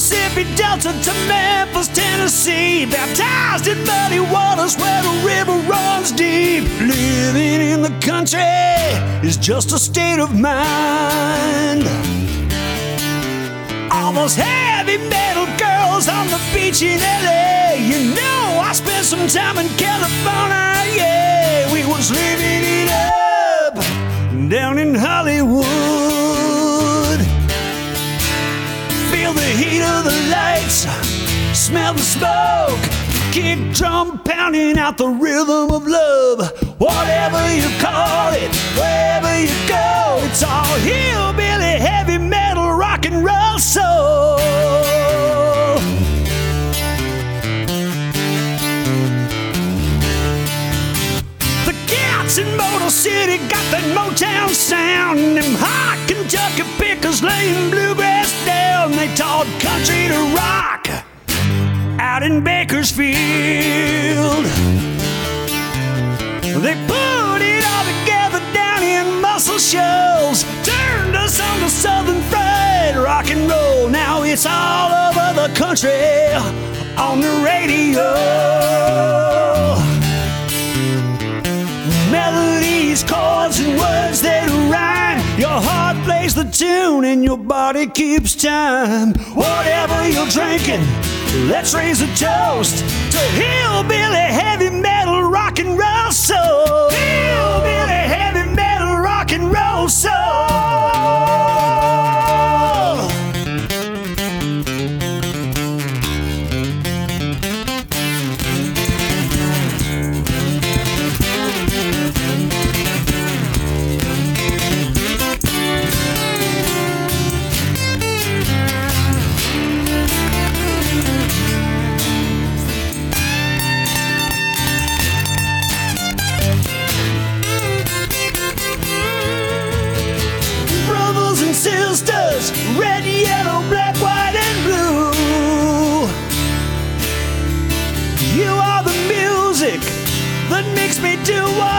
Mississippi Delta to Memphis, Tennessee. Baptized in muddy waters where the river runs deep. Living in the country is just a state of mind. All those heavy metal girls on the beach in LA. You know, I spent some time in California, yeah. We was living it up down in Hollywood. Feel the heat of the lights, smell the smoke, kick drum pounding out the rhythm of love. Whatever you call it, wherever you go, it's all hillbilly, heavy metal, rock and roll soul. The Cats in Motor City got that Motown sound. Them hot Kentucky pickers laying bluegrass down. They taught country to rock out in Bakersfield. They put it all together down in Muscle Shoals. Turned us on to Southern fried rock and roll. Now it's all over the country on the radio. Melodies, chords, and words that rhyme. Your heart plays the tune and your body keeps time. Whatever you're drinking, let's raise a toast to hillbilly, heavy metal, rock and roll soul. Hillbilly, heavy metal, rock and roll soul. Sisters, red, yellow, black, white, and blue. You are the music that makes me do what